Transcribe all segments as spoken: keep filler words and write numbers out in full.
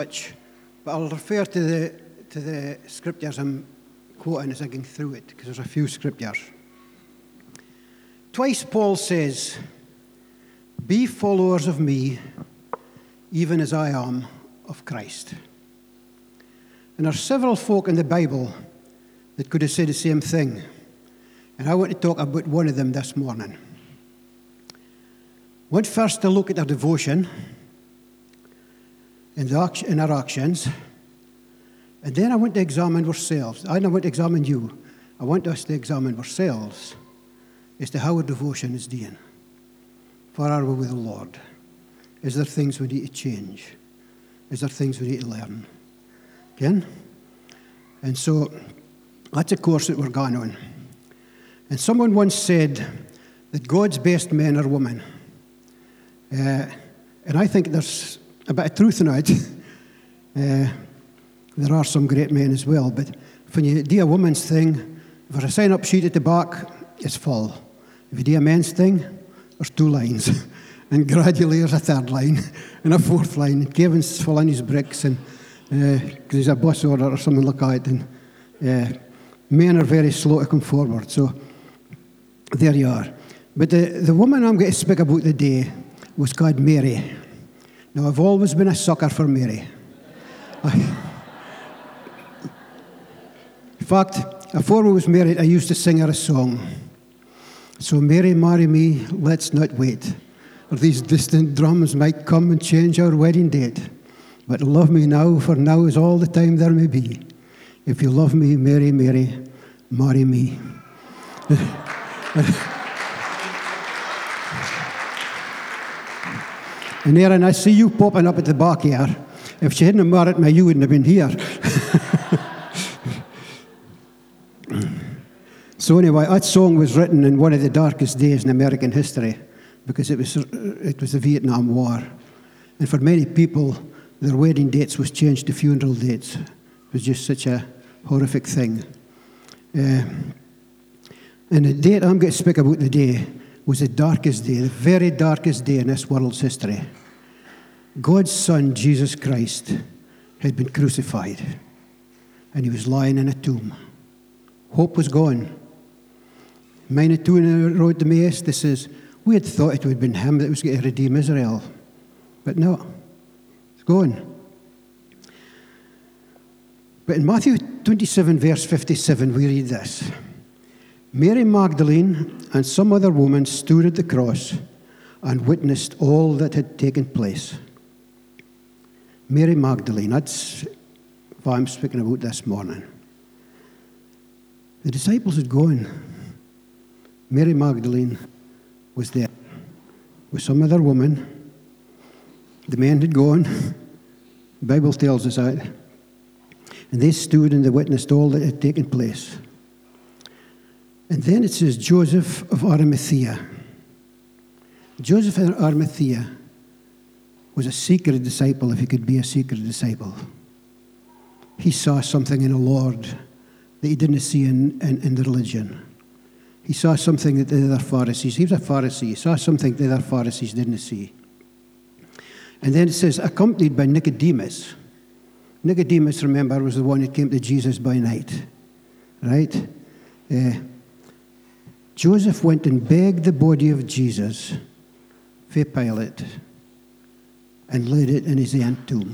much, but I'll refer to the to the scriptures I'm quoting as I go through it, because there's a few scriptures. Twice Paul says, "Be followers of me, even as I am of Christ." And there are several folk in the Bible that could have said the same thing, and I want to talk about one of them this morning. I want first to look at their devotion in, the act- in our actions, and then I want to examine ourselves. I don't want to examine you. I want us to examine ourselves as to how our devotion is doing. Where are we with the Lord? Is there things we need to change? Is there things we need to learn? Again? And so that's a course that we're going on. And someone once said that God's best men are women. Uh, and I think there's a bit of truth in it. Uh, there are some great men as well, but when you do a woman's thing, if there's a sign-up sheet at the back, it's full. If you do a men's thing, there's two lines. And gradually there's a third line, and a fourth line. And Kevin's full on his bricks, and because uh, there's a bus order or something like that. And uh, men are very slow to come forward. So there you are. But the, the woman I'm going to speak about today was called Mary. Now, I've always been a sucker for Mary. I, in fact, before I was married, I used to sing her a song. So, Mary, marry me, let's not wait. Or these distant drums might come and change our wedding date. But love me now, for now is all the time there may be. If you love me, Mary, Mary, marry me. And Aaron, I see you popping up at the back here. If she hadn't married me, you wouldn't have been here. So anyway, that song was written in one of the darkest days in American history, because it was it was the Vietnam War. And for many people, their wedding dates was changed to funeral dates. It was just such a horrific thing. Uh, and the date I'm going to speak about today was the darkest day, the very darkest day in this world's history. God's Son, Jesus Christ, had been crucified, and he was lying in a tomb. Hope was gone. Mine two in the road to Emmaus, they says, we had thought it would have been him that was going to redeem Israel. But no, it's gone. But in Matthew twenty-seven, verse fifty-seven, we read this. Mary Magdalene and some other woman stood at the cross and witnessed all that had taken place. Mary Magdalene, that's what I'm speaking about this morning. The disciples had gone. Mary Magdalene was there with some other woman. The men had gone. The Bible tells us that. And they stood and they witnessed all that had taken place. And then it says Joseph of Arimathea. Joseph of Arimathea was a secret disciple, if he could be a secret disciple. He saw something in the Lord that he didn't see in, in, in the religion. He saw something that the other Pharisees, he was a Pharisee, he saw something the other Pharisees didn't see. And then it says, accompanied by Nicodemus. Nicodemus, remember, was the one that came to Jesus by night. Right? Uh, Joseph went and begged the body of Jesus for Pilate and laid it in his own tomb.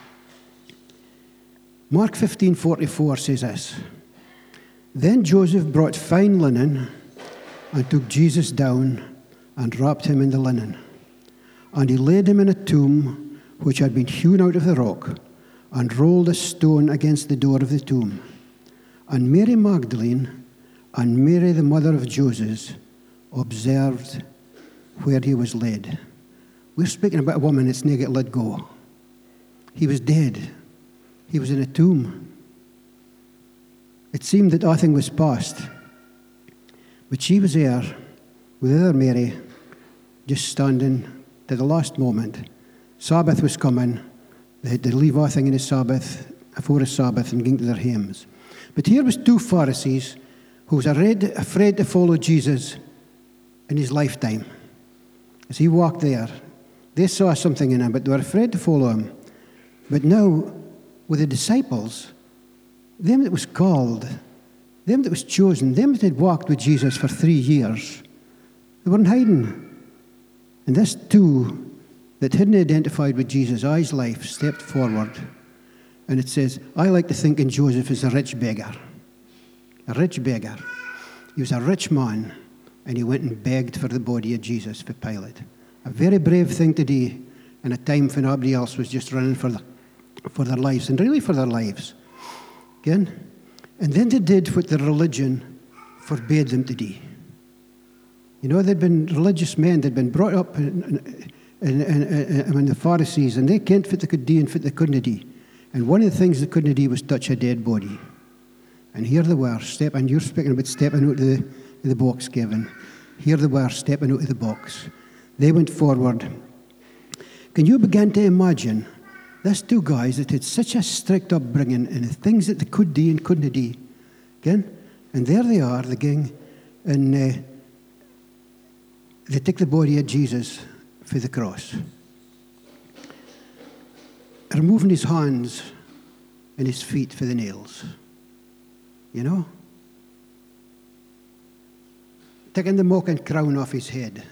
Mark fifteen forty-four says this. Then Joseph brought fine linen and took Jesus down and wrapped him in the linen. And he laid him in a tomb which had been hewn out of the rock, and rolled a stone against the door of the tomb. And Mary Magdalene and Mary, the mother of Joseph, observed where he was laid. We're speaking about a woman that's never got let go. He was dead. He was in a tomb. It seemed that nothing was past. But she was there with other Mary, just standing to the last moment. Sabbath was coming. They had to leave everything in the Sabbath, before the Sabbath, and go to their homes. But here was two Pharisees who was afraid to follow Jesus in his lifetime. As he walked there, they saw something in him, but they were afraid to follow him. But now, with the disciples, them that was called, them that was chosen, them that had walked with Jesus for three years, they weren't hiding. And this two that hadn't identified with Jesus all his life stepped forward. And it says, I like to think in Joseph as a rich beggar. A rich beggar. He was a rich man, and he went and begged for the body of Jesus for Pilate. A very brave thing to do in a time when nobody else was just running for, the, for their lives, and really for their lives. Again? And then they did what their religion forbade them to do. You know, they'd been religious men, they'd been brought up in, in, in, in, in the Pharisees, and they kent what they could do and what they couldn't do. And one of the things they couldn't do was touch a dead body. And here they were, step, and you're speaking about stepping out of the, the box, Kevin. Here they were, stepping out of the box. They went forward. Can you begin to imagine these two guys that had such a strict upbringing and the things that they could do and couldn't do? Again? And there they are, the gang, and uh, they take the body of Jesus for the cross. Removing his hands and his feet for the nails. You know? Taking the mocking crown off his head.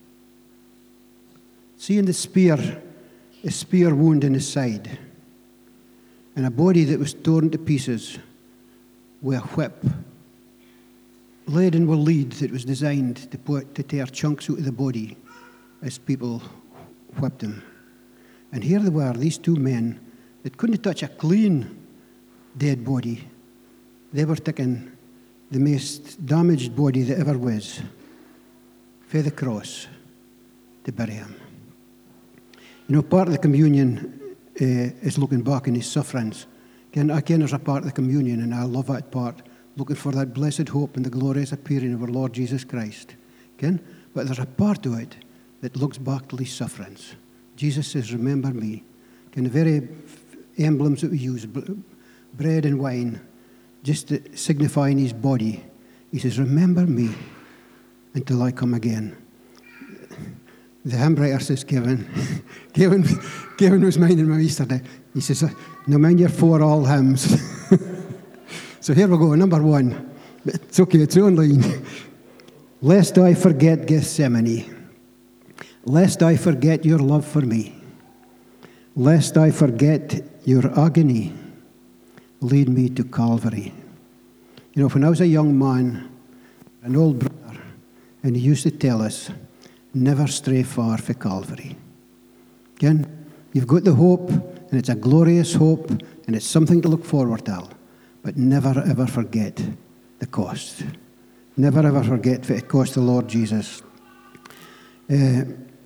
Seeing the spear, a spear wound in his side. And a body that was torn to pieces with a whip. Laden with lead that was designed to, put, to tear chunks out of the body as people whipped him. And here they were, these two men that couldn't touch a clean dead body. They were taking the most damaged body that ever was for the cross to bury him. You know, part of the communion uh, is looking back in his sufferings. Again, again, there's a part of the communion, and I love that part, looking for that blessed hope and the glorious appearing of our Lord Jesus Christ. Again, but there's a part of it that looks back to his sufferings. Jesus says, remember me. And the very emblems that we use, bread and wine, just signifying his body. He says, remember me until I come again. The hymn writer says, Kevin, Kevin, Kevin was minding me yesterday. He says, no mind your four all hymns. So here we go, number one. It's okay, it's online. Lest I forget Gethsemane. Lest I forget your love for me. Lest I forget your agony. Lead me to Calvary. You know, when I was a young man, an old brother, and he used to tell us, never stray far for Calvary. Again, you've got the hope, and it's a glorious hope, and it's something to look forward to, but never ever forget the cost. Never ever forget what it cost the Lord Jesus. Uh,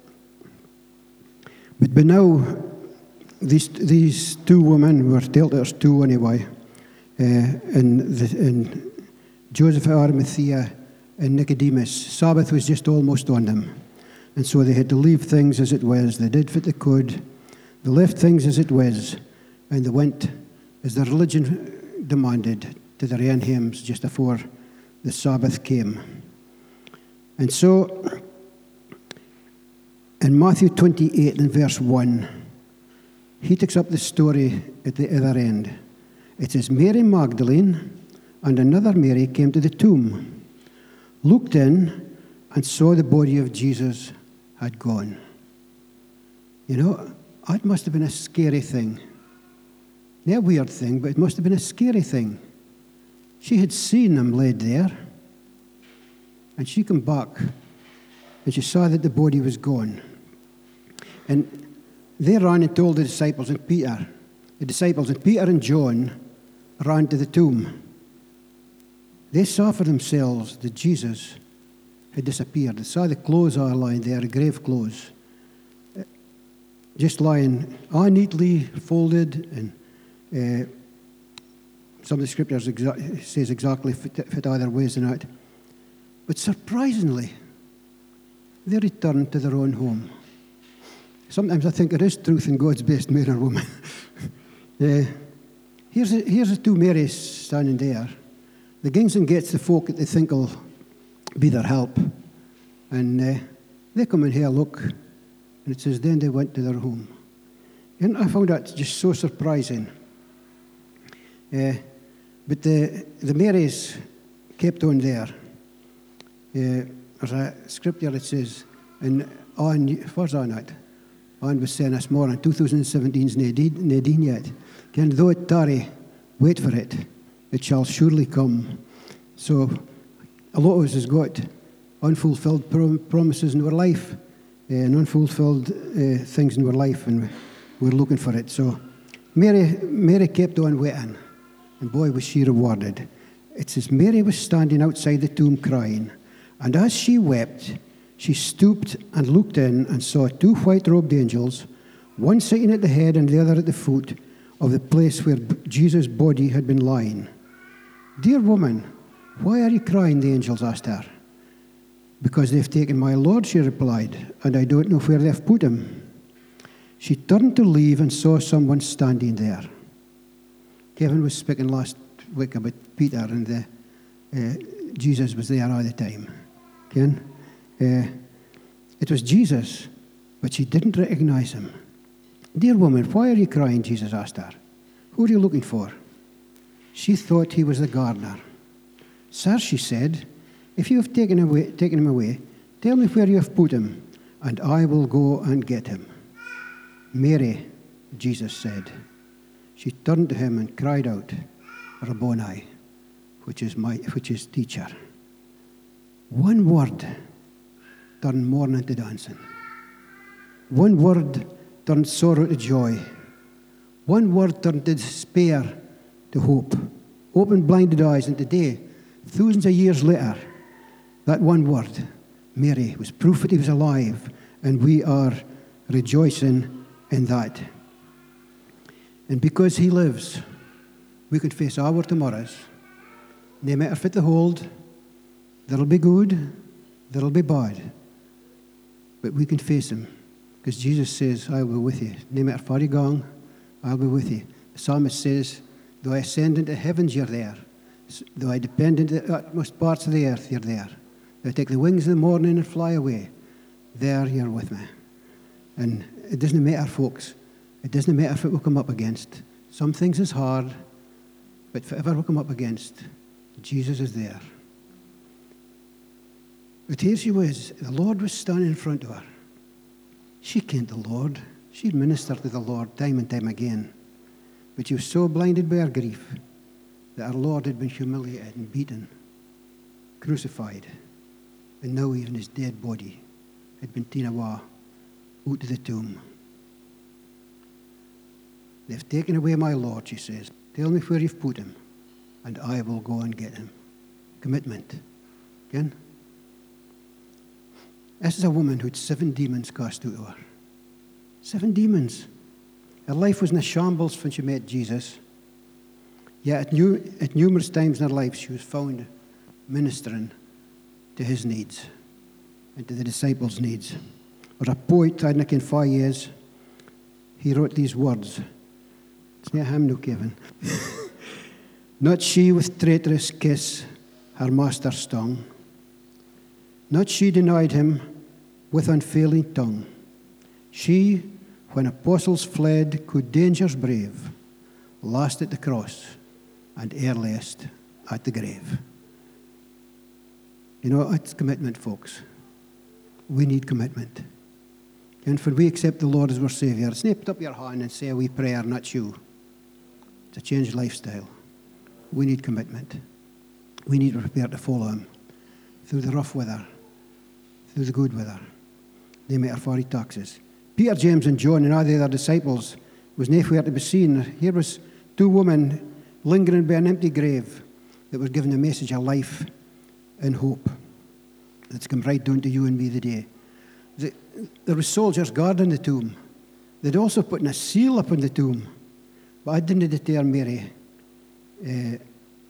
but by now, these these two women were told there's two anyway, uh, and, the, and Joseph of Arimathea and Nicodemus. Sabbath was just almost on them, and so they had to leave things as it was. They did what they could. They left things as it was, and they went as their religion demanded to their own homes just before the Sabbath came. And so, in Matthew twenty-eight and verse one, he takes up the story at the other end. It says, Mary Magdalene and another Mary came to the tomb, looked in, and saw the body of Jesus had gone. You know, that must have been a scary thing. Not a weird thing, but it must have been a scary thing. She had seen him laid there, and she came back, and she saw that the body was gone. And they ran and told the disciples and Peter. The disciples and Peter and John ran to the tomb. They saw for themselves that Jesus had disappeared. They saw the clothes all lying there, the grave clothes, just lying all neatly folded, and uh, some of the scriptures exa- says exactly fit, fit either ways than that. But surprisingly, they returned to their own home. Sometimes I think there is truth in God's best man or woman. uh, here's, a, here's the two Marys standing there. The kings and gets the folk that they think will be their help. And uh, they come in here, look, and it says, then they went to their home. And I found that just so surprising. Uh, but the, the Marys kept on there. Uh, there's a scripture that says, and on, where's on it? On was saying this morning, twenty seventeen's Nadine yet. Can though it tarry, wait for it, it shall surely come. So a lot of us has got unfulfilled prom- promises in our life, uh, and unfulfilled uh, things in our life, and we're looking for it. So Mary, Mary kept on waiting, and boy was she rewarded. It says Mary was standing outside the tomb crying, and as she wept, she stooped and looked in and saw two white-robed angels, one sitting at the head and the other at the foot of the place where Jesus' body had been lying. Dear woman, why are you crying? The angels asked her. Because they've taken my Lord, she replied, and I don't know where they've put him. She turned to leave and saw someone standing there. Kevin was speaking last week about Peter, and the, uh, Jesus was there all the time. Ken? Uh, it was Jesus, but she didn't recognize him. Dear woman, why are you crying? Jesus asked her. Who are you looking for? She thought he was the gardener. Sir, she said, if you have taken, away, taken him away, tell me where you have put him, and I will go and get him. Mary, Jesus said. She turned to him and cried out, Rabboni, which is my, which is teacher. One word turned mourning to dancing. One word turned sorrow to joy. One word turned despair to hope. Opened blinded eyes, and today, thousands of years later, that one word, Mary, was proof that he was alive, and we are rejoicing in that. And because he lives, we can face our tomorrows. No matter fit the hold, there'll be good, there'll be bad. But we can face him, because Jesus says, I will be with you. No matter far you gone, I'll be with you. The psalmist says, though I ascend into heavens, you're there. Though I depend into the utmost parts of the earth, you're there. Though I take the wings of the morning and fly away, there you're with me. And it doesn't matter, folks. It doesn't matter if it will come up against. Some things is hard, but whatever will come up against, Jesus is there. But here she was. The Lord was standing in front of her. She kenned the Lord. She'd ministered to the Lord time and time again. But she was so blinded by her grief that our Lord had been humiliated and beaten, crucified, and now even his dead body had been taken away out to the tomb. They've taken away my Lord, she says. Tell me where you've put him, and I will go and get him. Commitment. Again? This is a woman who had seven demons cast out of her. Seven demons. Her life was in a shambles when she met Jesus. Yet at, new, at numerous times in her life, she was found ministering to his needs and to the disciples' needs. There's a poet, I think in five years, he wrote these words. It's not him, no, Kevin. Not she with traitorous kiss her master stung. Not she denied him with unfailing tongue. She, when apostles fled, could dangers brave, last at the cross and earliest at the grave. You know, it's commitment, folks. We need commitment. And when we accept the Lord as our Saviour, it's not put up your hand and say a wee prayer, not you. It's a changed lifestyle. We need commitment. We need to prepare to follow him through the rough weather, through the good weather. They make our forty taxes. Peter, James, and John, and all the other disciples was nowhere to be seen. Here was two women lingering by an empty grave that were given a message of life and hope that's come right down to you and me today. The, there were soldiers guarding the tomb. They'd also put a seal up on the tomb. But I didn't deter Mary. Uh,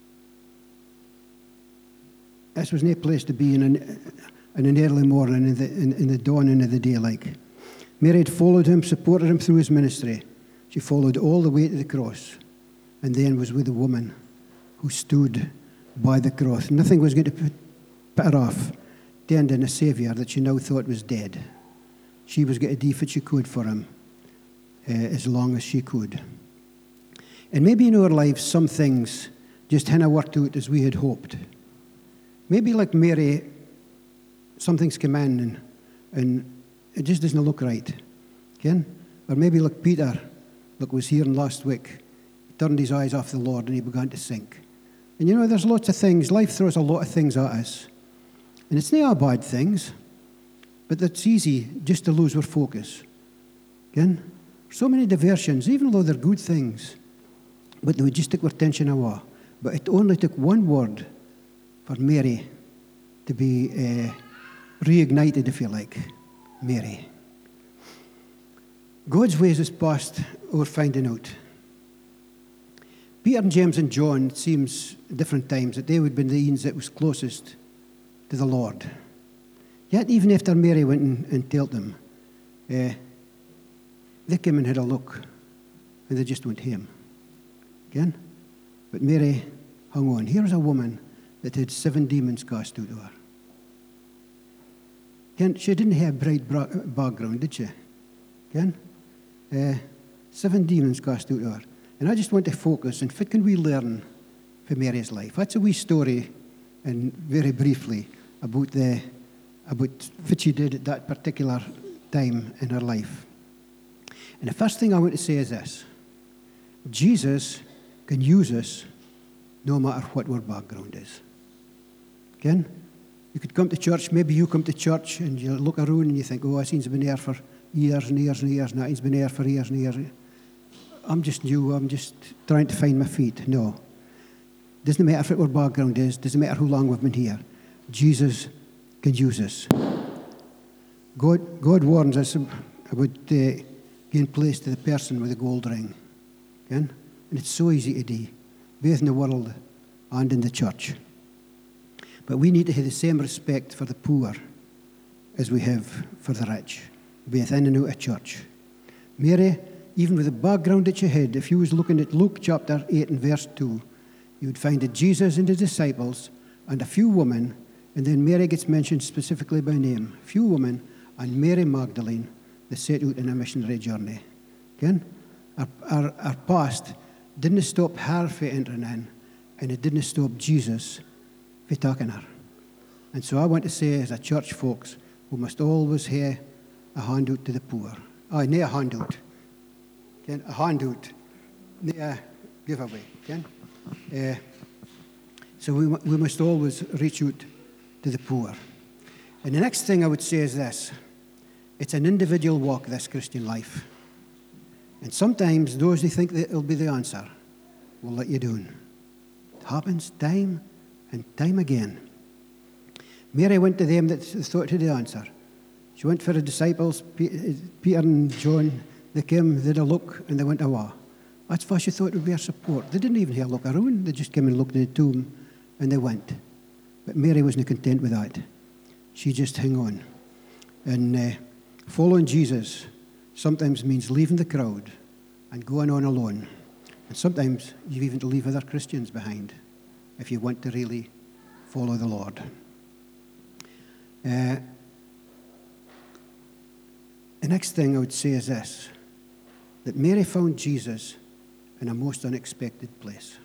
this was no place to be in an, in an early morning, in the, in, in the dawning of the day like. Mary had followed him, supported him through his ministry. She followed all the way to the cross, and then was with the woman who stood by the cross. Nothing was going to put, put her off, tending a Saviour that she now thought was dead. She was going to do what she could for him. uh, as long as she could. And maybe in our lives, some things just hadn't worked out as we had hoped. Maybe like Mary, some things come in and, and it just doesn't look right. Ken? Or maybe like Peter, like was here last week, he turned his eyes off the Lord and he began to sink. And you know, there's lots of things, life throws a lot of things at us. And it's not all bad things, but it's easy just to lose our focus. Ken? So many diversions, even though they're good things, but they would just take our attention away. But it only took one word for Mary to be uh, reignited, if you like. Mary. God's ways is past our finding out. Peter and James and John, it seems at different times, that they would have been the ones that was closest to the Lord. Yet even after Mary went and, and told them, uh, they came and had a look, and they just went home. Again? But Mary hung on. Here's a woman that had seven demons cast out of her. Again, she didn't have a bright background, did she? Again? Uh, seven demons cast out of her. And I just want to focus on what can we learn from Mary's life. That's a wee story, and very briefly, about the about what she did at that particular time in her life. And the first thing I want to say is this. Jesus can use us no matter what our background is. Again, you could come to church, maybe you come to church and you look around and you think, oh, that has been here for years and years and years, and that has been here for years and years. I'm just new, I'm just trying to find my feet. No. Doesn't matter what our background is, doesn't matter how long we've been here. Jesus can use us. God, God warns us about uh, giving place to the person with the gold ring. Again? And it's so easy to do, both in the world and in the church. But we need to have the same respect for the poor as we have for the rich, both in and out of church. Mary, even with the background that she had, if you was looking at Luke chapter eight and verse two, you would find that Jesus and his disciples and a few women, and then Mary gets mentioned specifically by name, a few women and Mary Magdalene, they set out on a missionary journey. Again, our, our, our past didn't stop her from entering in, and it didn't stop Jesus from taking her. And so I want to say, as a church folks, we must always have a handout to the poor. Oh, not a handout. Okay? A handout, not a giveaway. Okay? Uh, so we, we must always reach out to the poor. And the next thing I would say is this. It's an individual walk, this Christian life. And sometimes those who think that it'll be the answer will let you down. It happens time and time again. Mary went to them that thought had the answer. She went for the disciples, Peter and John. They came, they had a look, and they went away. That's why she thought it would be her support. They didn't even have a look around. They just came and looked at the tomb, and they went. But Mary wasn't content with that. She just hung on. And uh, following Jesus sometimes means leaving the crowd and going on alone. And sometimes you even to leave other Christians behind if you want to really follow the Lord. Uh, the next thing I would say is this, that Mary found Jesus in a most unexpected place.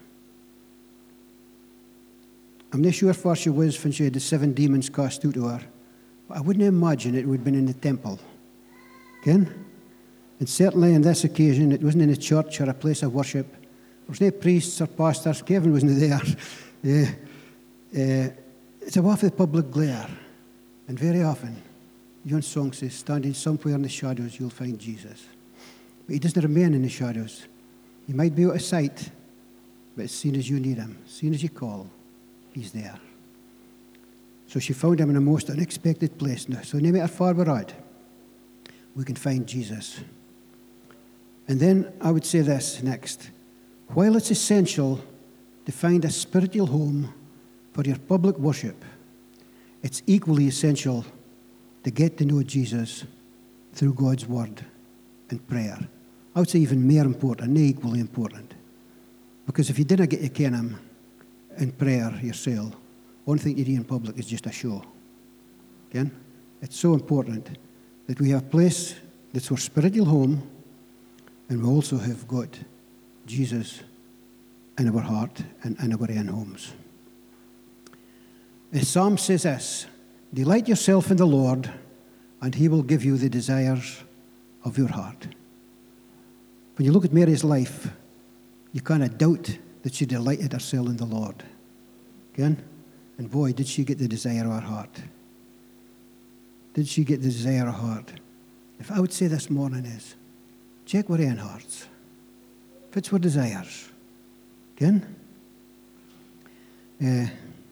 I'm not sure how far she was when she had the seven demons cast out of her, but I wouldn't imagine it would have been in the temple. Again? And certainly on this occasion, it wasn't in a church or a place of worship. There was no priests or pastors. Kevin wasn't there. uh, uh, it's away from the public glare. And very often, John Song says, standing somewhere in the shadows, you'll find Jesus. But he doesn't remain in the shadows. He might be out of sight, but as soon as you need him, as soon as you call, he's there. So she found him in a most unexpected place. Now, so no matter how far we're at, we can find Jesus. And then I would say this next. While it's essential to find a spiritual home for your public worship, it's equally essential to get to know Jesus through God's word and prayer. I would say even more important, not equally important. Because if you didn't get to ken him in prayer yourself, one thing you do in public is just a show. Again, it's so important that we have a place that's our spiritual home, And we also have got Jesus in our heart and in our own homes. The Psalm says this, delight yourself in the Lord, and he will give you the desires of your heart. When you look at Mary's life, you cannot doubt that she delighted herself in the Lord. Again? And boy, did she get the desire of her heart. Did she get the desire of her heart? If I would say this morning is, check our own hearts. If it's our desires. Again? Uh,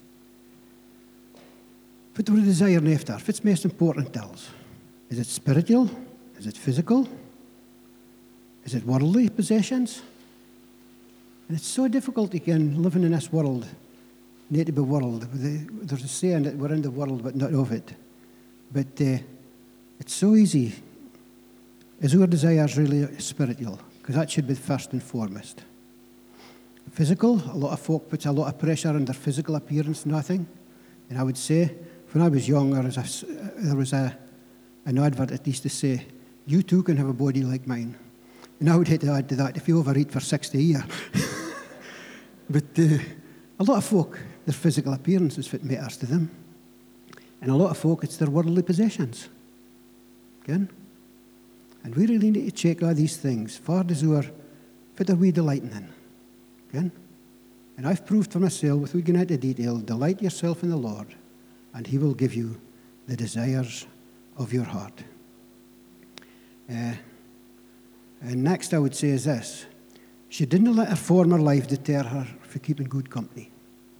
if it's our desire after, if it's most important to us, is it spiritual? Is it physical? Is it worldly possessions? And it's so difficult again living in this world, need to be world. There's a saying that we're in the world but not of it. But uh, it's so easy. Is our desires really spiritual? Because that should be first and foremost. Physical, a lot of folk put a lot of pressure on their physical appearance, nothing. And I would say, when I was young, there was a, there was a an advert that used to say, you too can have a body like mine. And I would hate to add to that, if you overeat for sixty years. But uh, a lot of folk, their physical appearance is what matters to them. And a lot of folk, it's their worldly possessions. Again? And we really need to check all these things. Far does our, what are we delighting in? Again? And I've proved for myself, without going into detail, delight yourself in the Lord, and he will give you the desires of your heart. Uh, and next I would say is this. She didn't let her former life deter her from keeping good company.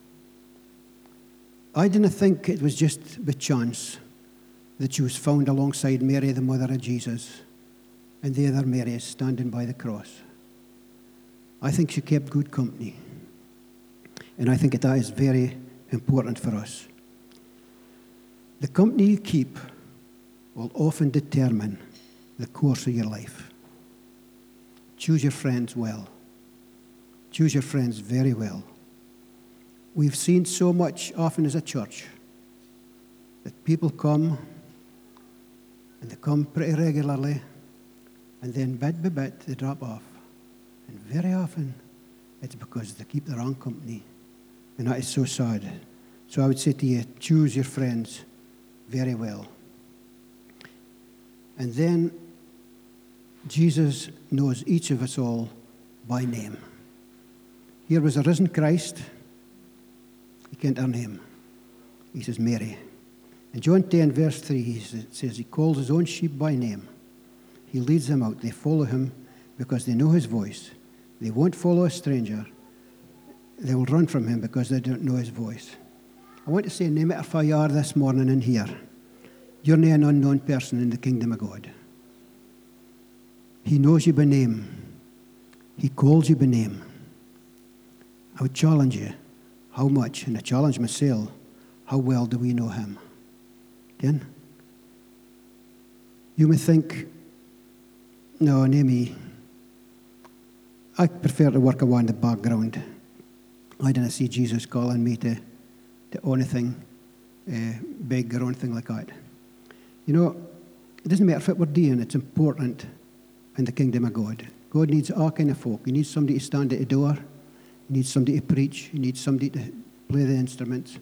I didn't think it was just by chance that she was found alongside Mary, the mother of Jesus, and the other Marys standing by the cross. I think she kept good company. And I think that is very important for us. The company you keep will often determine the course of your life. Choose your friends well. Choose your friends very well. We've seen so much often as a church that people come, and they come pretty regularly, and then bit by bit they drop off. And very often it's because they keep the wrong company. And that is so sad. So I would say to you, choose your friends very well. And then Jesus knows each of us all by name. Here was a risen Christ. He kent her name. He says, Mary. In John ten, verse three, he says, he calls his own sheep by name. He leads them out. They follow him because they know his voice. They won't follow a stranger. They will run from him because they don't know his voice. I want to say, no matter who you are this morning in here, you're not an unknown person in the kingdom of God. He knows you by name. He calls you by name. I would challenge you, how much, and I challenge myself, how well do we know him? Again? You may think, no, no me. I prefer to work away in the background. I didn't see Jesus calling me to, to anything uh, big or anything like that. You know, it doesn't matter what we're doing, it's important in the kingdom of God. God needs all kind of folk. He needs somebody to stand at the door. He needs somebody to preach. He needs somebody to play the instruments.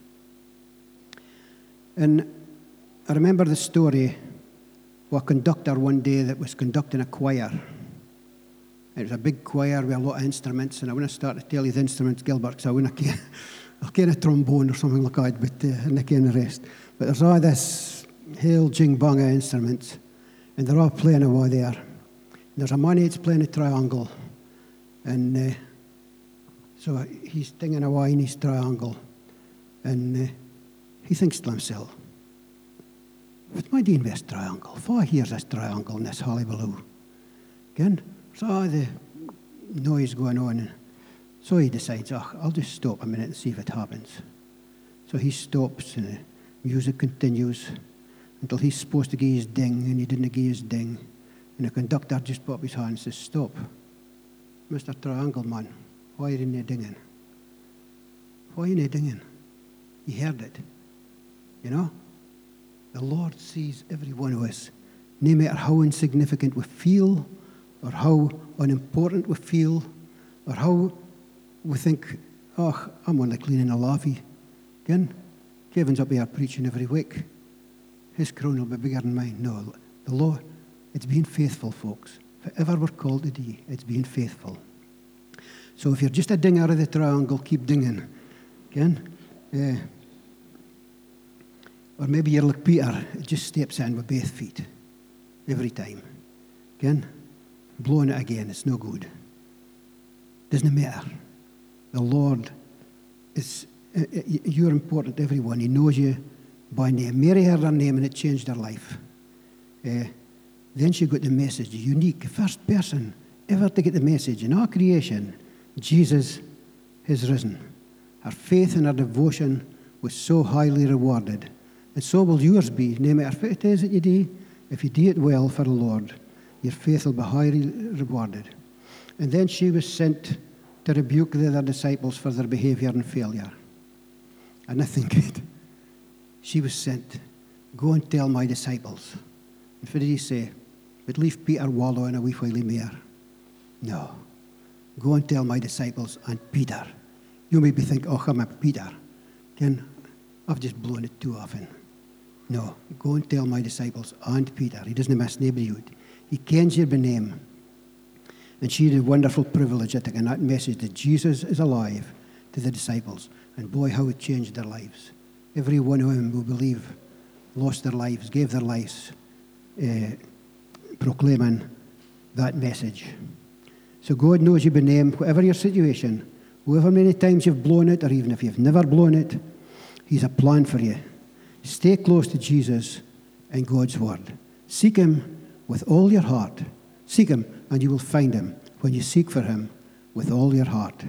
And I remember the story of a conductor one day that was conducting a choir. It was a big choir with a lot of instruments, and I wouldn't start to tell you the instruments, Gilbert, because I wouldn't care. I'll get a trombone or something like that, but uh, and I can the rest. But there's all this whole jing-bang of instruments, and they're all playing away there. And there's a man that's playing a triangle, and uh, so he's singing away in his triangle, and uh, he thinks to himself, what am I doing with this triangle? If I hear this triangle in this hullabaloo, again, so all the noise going on. So he decides, oh, I'll just stop a minute and see if it happens. So he stops and the music continues until he's supposed to give his ding, and he didn't give his ding. And the conductor just put up his hand and says, stop. Mister Triangle Man, why are you not dinging? Why are you not dinging? He heard it. You know? The Lord sees every one of us, no matter how insignificant we feel or how unimportant we feel, or how we think, oh, I'm only cleaning a lavvy. Again, Kevin's up here preaching every week. His crown will be bigger than mine. No, the Lord, it's being faithful, folks. Whatever we're called to do, it's being faithful. So if you're just a dinger of the triangle, keep dinging. Again, uh, or maybe you're like Peter, it just steps in with both feet every time. Again, blowing it again, it's no good. Doesn't matter. The Lord is, uh, you're important to everyone. He knows you by name. Mary heard her name and it changed her life. Uh, then she got the message, unique, first person ever to get the message. In all creation, Jesus has risen. Her faith and her devotion was so highly rewarded. And so will yours be, no matter what it is that you do. If you do it well for the Lord, your faith will be highly rewarded. And then she was sent to rebuke the other disciples for their behavior and failure. And I think it, she was sent, go and tell my disciples. And what did he say? But leave Peter wallowing a wee while more. No. Go and tell my disciples and Peter. You maybe think, oh, I'm a Peter. Again, I've just blown it too often. No, go and tell my disciples and Peter. He doesn't miss nobody out. He kens you by name. And she had a wonderful privilege, I think, in that message that Jesus is alive to the disciples. And boy, how it changed their lives. Every one of them who believe lost their lives, gave their lives, uh, proclaiming that message. So God knows you by name, whatever your situation, however many times you've blown it, or even if you've never blown it, He's a plan for you. Stay close to Jesus and God's Word. Seek Him with all your heart. Seek Him, and you will find Him when you seek for Him with all your heart.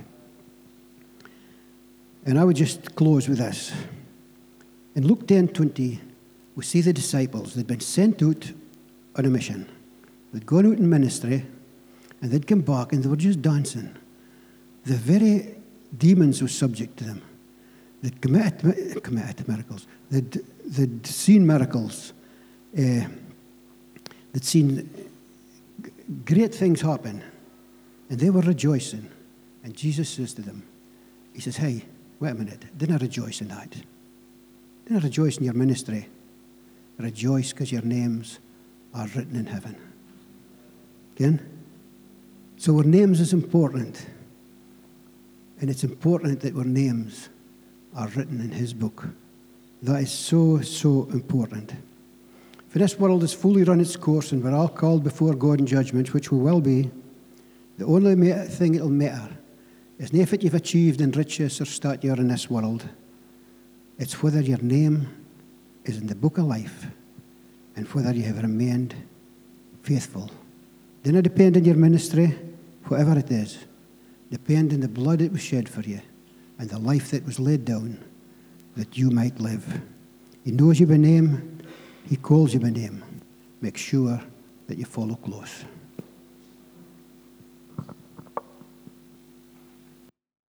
And I would just close with this. In Luke ten twenty, we see the disciples. They'd been sent out on a mission. They'd gone out in ministry, and they'd come back, and they were just dancing. The very demons were subject to them. They'd committed, committed miracles. They'd, they'd seen miracles. Uh, they'd seen great things happen. And they were rejoicing. And Jesus says to them, He says, hey, wait a minute. Didn't rejoice in that. Didn't rejoice in your ministry. Rejoice because your names are written in heaven. Again? So our names is important. And it's important that our names are written in His book. That is so, so important. For this world has fully run its course, and we're all called before God in judgment, which we will be. The only thing that will matter is not what you've achieved in riches or stature in this world. It's whether your name is in the book of life and whether you have remained faithful. Do not depend on your ministry, whatever it is. Depend on the blood that was shed for you and the life that was laid down that you might live. He knows you by name. He calls you by name. Make sure that you follow close.